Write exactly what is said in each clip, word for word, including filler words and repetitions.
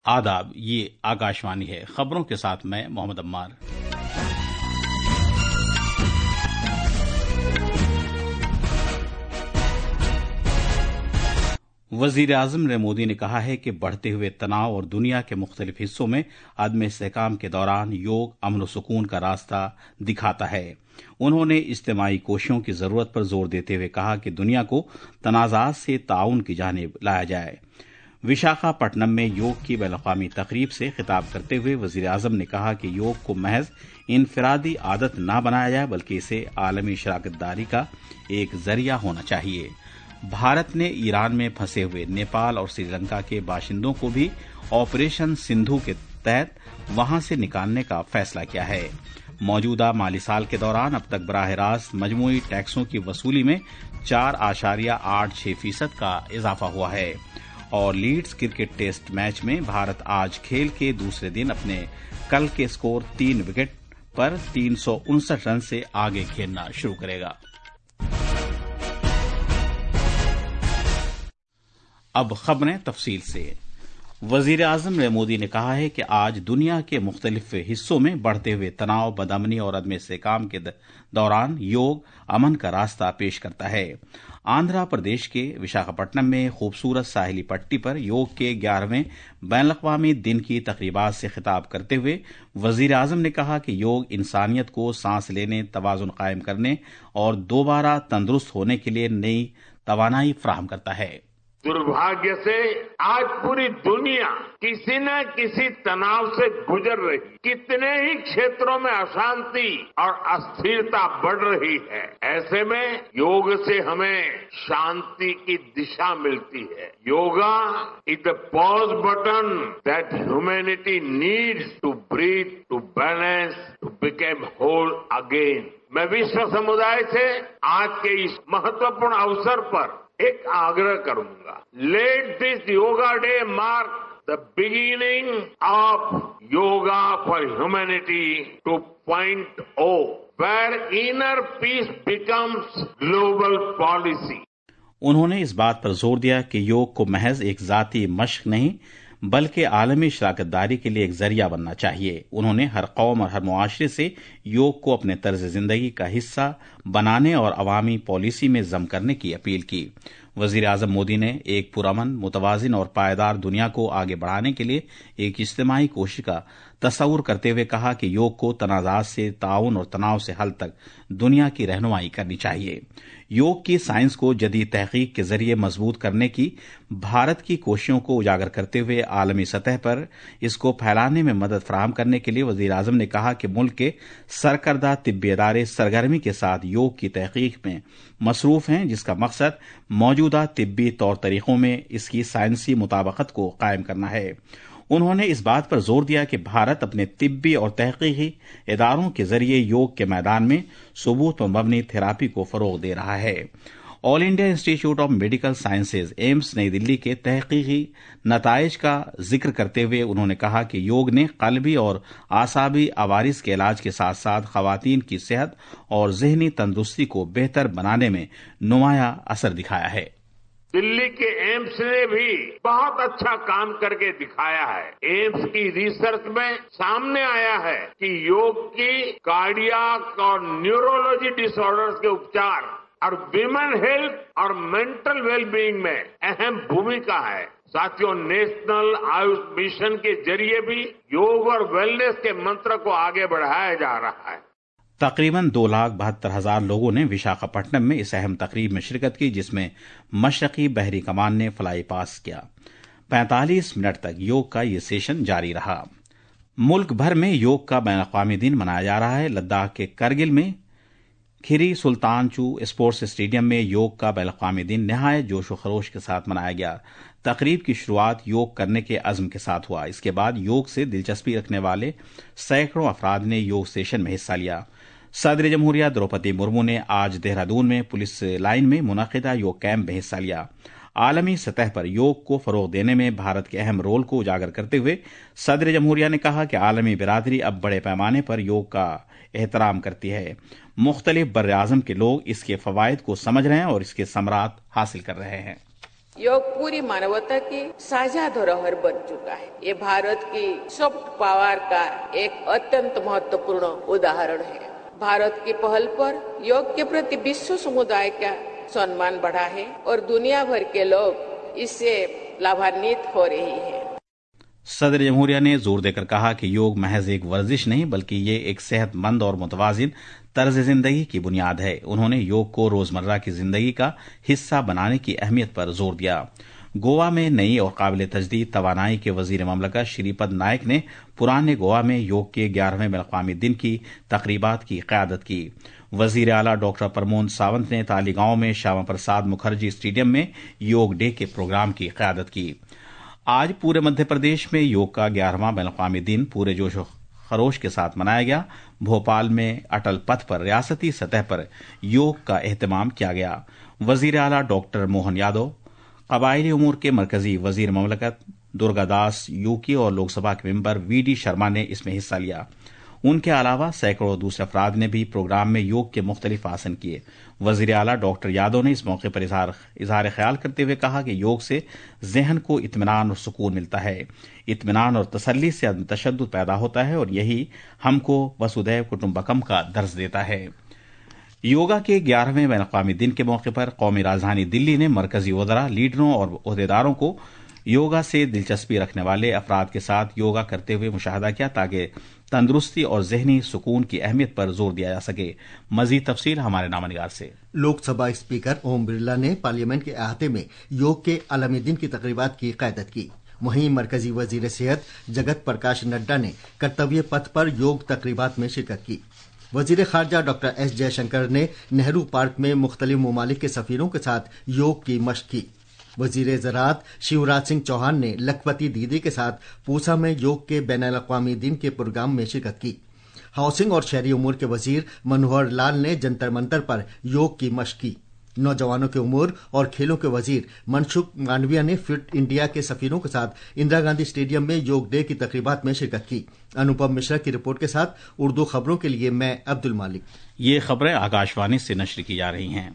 आदाब, ये आकाशवाणी है। खबरों के साथ मैं मोहम्मद अम्मार। वजीर आजम नरेंद्र मोदी ने कहा है कि बढ़ते हुए तनाव और दुनिया के मुख्तलिफ हिस्सों में अदम इस्तेहकाम के दौरान योग अमन व सुकून का रास्ता दिखाता है। उन्होंने इज्तिमाई कोशिशों की जरूरत पर जोर देते हुए कहा कि दुनिया को तनाज़ात से ताउन की जानिब लाया जाए। विशाखापट्टनम में योग की बैनुल-अक़वामी तकरीब से खिताब करते हुए वजीर आजम ने कहा कि योग को महज इनफरादी आदत न बनाया जाए, बल्कि इसे आलमी शराकत दारी का एक जरिया होना चाहिए। भारत ने ईरान में फंसे हुए नेपाल और श्रीलंका के बाशिंदों को भी ऑपरेशन सिंधु के तहत वहां से निकालने का फैसला किया है। मौजूदा माली साल के दौरान अब तक बराह रास्त मजमूई टैक्सों की वसूली में चार आशारिया आठ छह फीसद का इजाफा हुआ है। और लीड्स क्रिकेट टेस्ट मैच में भारत आज खेल के दूसरे दिन अपने कल के स्कोर तीन विकेट पर तीन सौ उनसठ रन से आगे खेलना शुरू करेगा। अब खबरें तफसील से। वजीर आजम नरेंद्र मोदी ने कहा है कि आज दुनिया के मुख्तलिफ हिस्सों में बढ़ते हुए तनाव, बदअमनी और अदम इस्तेहकाम के दौरान योग अमन का रास्ता पेश करता है। आंध्र प्रदेश के विशाखापट्टनम में खूबसूरत साहिली पट्टी पर योग के ग्यारहवें बैनुल-अक़वामी दिन की तकरीबात से खिताब करते हुए वजीर आजम ने कहा कि योग इंसानियत को सांस लेने, तवाज़ुन कायम करने और दोबारा तंदुरुस्त होने के लिए नई तवानाई फराहम करता है। दुर्भाग्य से आज पूरी दुनिया किसी न किसी तनाव से गुजर रही। कितने ही क्षेत्रों में अशांति और अस्थिरता बढ़ रही है। ऐसे में योग से हमें शांति की दिशा मिलती है। Yoga is the pause button that humanity needs to breathe, to balance, to become whole again. मैं विश्व समुदाय से आज के इस महत्वपूर्ण अवसर पर एक आग्रह करूंगा। Let this yoga day mark the beginning of yoga for humanity two point o, where inner peace becomes global policy. उन्होंने इस बात पर जोर दिया कि योग को महज एक जाती मश्क नहीं, बल्कि आलमी शराकत दारी के लिए एक जरिया बनना चाहिए। उन्होंने हर कौम और हर मुआशरे से योग को अपने तर्ज जिंदगी का हिस्सा बनाने और अवामी पॉलिसी में जम करने की अपील की। वजीर आजम मोदी ने एक पुरअमन, मुतवाजिन और पायदार दुनिया को आगे बढ़ाने के लिए एक इज्तिमाई कोशिश का तस्वुर करते हुए कहा कि योग को तनाज़ात से ताउन और तनाव से हल तक दुनिया की रहनुमाई करनी चाहिए। योग की साइंस को जदीद तहकीक के जरिए मजबूत करने की भारत की कोशिशों को उजागर करते हुए आलमी सतह पर इसको फैलाने में मदद फराहम करने के लिए वजीर आजम ने कहा कि मुल्क के सरकर्दा तिब्बी अदारे सरगर्मी के साथ योग की तहकीक में मसरूफ हैं, जिसका मकसद मौजूदा तिब्बी तौर तरीकों में इसकी साइंसी मुताबकत को कायम करना है। उन्होंने इस बात पर जोर दिया कि भारत अपने तिब्बी और तहकीकी इदारों के जरिए योग के मैदान में सबूत पर मबनी थेरापी को फरोग दे रहा है। All India Institute of Medical Sciences AIIMS नई दिल्ली के तहकीकी नताइज का जिक्र करते हुए उन्होंने कहा कि योग ने कल्बी और आसाबी अवारिस के इलाज के साथ साथ खवातीन की सेहत और जहनी तंदुरुस्ती को बेहतर बनाने में नुमाया असर दिखाया है। दिल्ली के एम्स ने भी बहुत अच्छा काम करके दिखाया है। एम्स की रिसर्च में सामने आया है कि योग की कार्डियक और न्यूरोलॉजी डिसऑर्डर्स के उपचार और विमेन हेल्थ और मेंटल वेलबीइंग में अहम भूमिका है। साथियों, नेशनल आयुष मिशन के जरिए भी योग और वेलनेस के मंत्र को आगे बढ़ाया जा रहा है। तकरीबन दो लाख बहत्तर हजार लोगों ने विशाखापट्टनम में इस अहम तकरीब में शिरकत की, जिसमें मशरकी बहरी कमान ने फ्लाई पास किया। पैंतालीस मिनट तक योग का ये सेशन जारी रहा। मुल्क भर में योग का बैनुल-अक़वामी दिन मनाया जा रहा है। लद्दाख के करगिल में खिरी सुल्तानचू स्पोर्ट्स स्टेडियम में योग का बैनुल-अक़वामी दिन नहायत जोश व खरोश के साथ मनाया गया। तकरीब की शुरुआत योग करने के अज़्म के साथ हुआ। इसके बाद योग से दिलचस्पी रखने वाले सैकड़ों अफराद ने योग सेशन में हिस्सा लिया। सदर जमहूरिया द्रौपदी मुर्मू ने आज देहरादून में पुलिस लाइन में मुनक़िदा योग कैंप में हिस्सा लिया। आलमी सतह पर योग को फरोग देने में भारत के अहम रोल को उजागर करते हुए सदर जमहूरिया ने कहा कि आलमी बिरादरी अब बड़े पैमाने पर योग का एहतराम करती है। मुख्तलिफ बर्र आज़म के लोग इसके फवायद को समझ रहे हैं और इसके समरात हासिल कर रहे हैं। योग पूरी मानवता की साझा धरोहर बन चुका है। ये भारत की सॉफ्ट पावर का एक अत्यंत महत्वपूर्ण उदाहरण है। भारत की पहल पर योग के प्रति विश्व समुदाय का सम्मान बढ़ा है और दुनिया भर के लोग इससे लाभान्वित हो रही है। सदर जमहूरिया ने जोर देकर कहा कि योग महज एक वर्जिश नहीं बल्कि ये एक सेहतमंद और मुतवाजिन तर्ज जिंदगी की बुनियाद है। उन्होंने योग को रोजमर्रा की जिंदगी का हिस्सा बनाने की अहमियत पर जोर दिया। गोवा में नई और काबिल तजदीद तवानाई के वजीर ममलकत श्रीपद नायक ने पुराने गोवा में योग के ग्यारहवें बैनुल-अक़वामी दिन की तकरीबात की क़यादत की। वजीर आला डॉक्टर प्रमोद सावंत ने तालीगांव में श्यामा प्रसाद मुखर्जी स्टेडियम में योग डे के प्रोग्राम की क़यादत की। आज पूरे मध्य प्रदेश में योग का ग्यारहवां बैनुल-अक़वामी दिन पूरे जोश खरोश के साथ मनाया गया। भोपाल में अटल पथ पर रियासती सतह पर योग का एहतमाम किया गया। वजीर आला डॉक्टर मोहन यादव, कबायली उमूर के मरकजी वजीर ममलकत दुर्गादास यूकी और लोकसभा के मेंबर वी डी शर्मा ने इसमें हिस्सा लिया। उनके अलावा सैकड़ों दूसरे अफराद ने भी प्रोग्राम में योग के मुख्तलिफ आसन किए। वजीर आला डॉक्टर यादव ने इस मौके पर इजहार इजहार ख्याल करते हुए कहा कि योग से जहन को इत्मीनान और सुकून मिलता है। इत्मीनान और तसल्ली से अदम तशद्दुद पैदा होता है और यही हमको वसुधैव कुटुंबकम का दर्ज देता है। योगा के ग्यारहवें बैनुल-अक़वामी दिन के मौके पर कौमी राजधानी दिल्ली ने मरकजी वज़रा, लीडरों और ओहदेदारों को योगा से दिलचस्पी रखने वाले अफराद के साथ योगा करते हुए मुशाहदा किया ताकि तंदुरुस्ती और जहनी सुकून की अहमियत पर जोर दिया जा सके। मजीद तफसील हमारे नामनिगार से। लोकसभा स्पीकर ओम बिरला ने पार्लियामेंट के अहाते में योग के आलमी दिन की तकरीबात की क़यादत की। वहीं मरकजी वजीर सेहत जगत प्रकाश नड्डा ने कर्तव्य पथ पर योग तकरीबात में शिरकत की। वजीर खारजा डॉक्टर एस जयशंकर ने नेहरू पार्क में मुख्तलिफ ममालिक के सफीरों के साथ योग की मशक की। वजीर ज़राअत शिवराज सिंह चौहान ने लखपति दीदी के साथ पूसा में योग के बैनुल-अक़वामी दिन के प्रोग्राम में शिरकत की। हाउसिंग और शहरी उमूर के वजीर मनोहर लाल ने जंतर मंतर पर योग की मशक की। नौजवानों के उमूर और खेलों के वजीर मनसुख मांडविया ने फिट इंडिया के सफीरों के साथ इंदिरा गांधी स्टेडियम में योग डे की तकरीबात में शिरकत की। अनुपम मिश्रा की रिपोर्ट के साथ उर्दू खबरों के लिए मैं अब्दुल मालिक। ये खबरें आकाशवाणी से नश्र की जा रही हैं।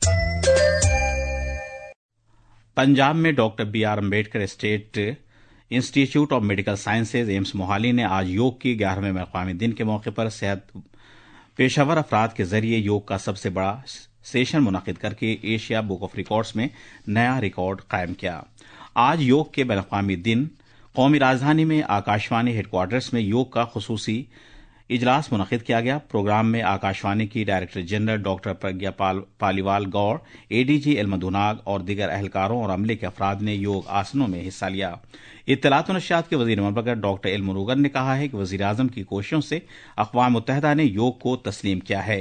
पंजाब में doctor B R Ambedkar State Institute of Medical Sciences AIIMS Mohali ने आज योग के ग्यारहवें बैनुल-अक़वामी दिन के मौके पर सेहत पेशेवर अफराद के जरिए योग का सबसे बड़ा सेशन मुनक़िद करके एशिया बुक ऑफ रिकॉर्ड्स में नया रिकॉर्ड कायम किया। आज योग के बैनुल-अक़वामी दिन कौमी राजधानी में आकाशवाणी हेडक्वार्टर्स में योग का खुसूसी इजलास मुनक़िद किया गया। प्रोग्राम में आकाशवाणी की director general doctor Pragya Pal, Paliwal Gaur, ADG इल्म-दुनाग और दीगर अहलकारों और अमले के अफराद ने योग आसनों में हिस्सा लिया। इत्तलात और नशियात के वजीर ममलकत डॉक्टर इल्म मुरुगन ने कहा है कि वजीर आजम की कोशिशों से अक़वाम मुत्तहिदा ने योग को तस्लीम किया है।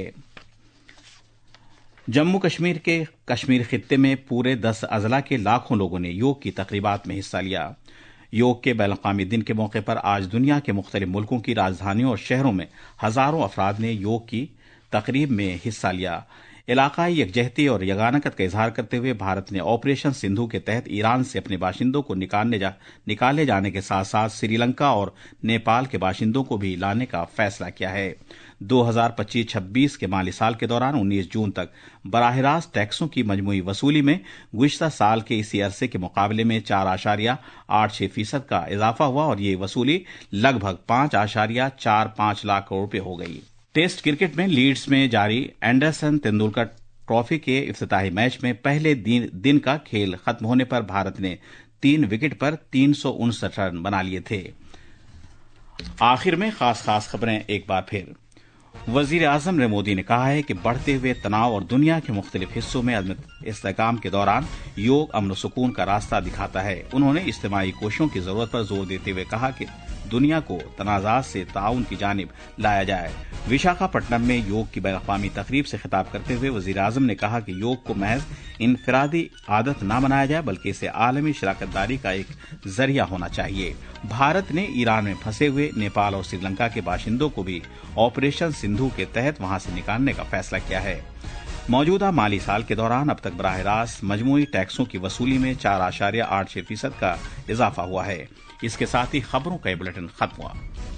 जम्मू कश्मीर के कश्मीर खित्ते में पूरे दस अजला के लाखों लोगों ने योग की तकरीबात में हिस्सा लिया। योग के बैनुल-अक़वामी दिन के मौके पर आज दुनिया के मुख्तलिफ मुल्कों की राजधानियों और शहरों में हजारों अफराद ने योग की तकरीब में हिस्सा लिया। इलाकाई यकजहती और यगानकत का इजहार करते हुए भारत ने ऑपरेशन सिंधु के तहत ईरान से अपने बाशिंदों को निकालने जा, निकाले जाने के साथ साथ श्रीलंका और नेपाल के बाशिंदों को भी लाने का फैसला किया है। दो हजार पच्चीस छब्बीस के माली साल के दौरान उन्नीस जून तक बराह रास्त टैक्सों की मजमूई वसूली में गुज़िश्ता साल के इसी अरसे के मुकाबले में चार आशारिया आठ छह फीसद का इजाफा हुआ और ये वसूली लगभग पांच आशारिया चार पांच लाख करोड़ रुपये हो गई। टेस्ट क्रिकेट में लीड्स में जारी एंडरसन तेंदुलकर ट्रॉफी के इफ्तिताही मैच में पहले दिन, दिन का खेल खत्म होने पर भारत ने तीन विकेट पर तीन सौ उनसठ रन बना लिए थे। आखिर में खास खास खबरें एक बार फिर। वजीर आजम नरेंद्र मोदी ने कहा है कि बढ़ते हुए तनाव और दुनिया के मुख्तलिफ हिस्सों में अदम इस्तेहकाम के दौरान योग अमन सुकून का रास्ता दिखाता है। उन्होंने इज्तिमाई कोशिशों की जरूरत पर जोर देते हुए कहा कि दुनिया को तनाज़ात से ताउन की जानिब लाया जाए। विशाखापट्टनम में योग की बैनुल-अक़वामी तकरीब से खिताब करते हुए वजीर आजम ने कहा कि योग को महज इनफरादी आदत न बनाया जाए बल्कि इसे आलमी शराकतदारी का एक जरिया होना चाहिए। भारत ने ईरान में फंसे हुए नेपाल और श्रीलंका के बाशिंदों को भी ऑपरेशन सिंधु के तहत वहां से निकालने का फैसला किया है। मौजूदा माली साल के दौरान अब तक बराह रास्त मजमूई टैक्सों की वसूली में चार आशार्य आठ छह फीसद का इजाफा हुआ है। इसके साथ ही खबरों का ये बुलेटिन खत्म हुआ।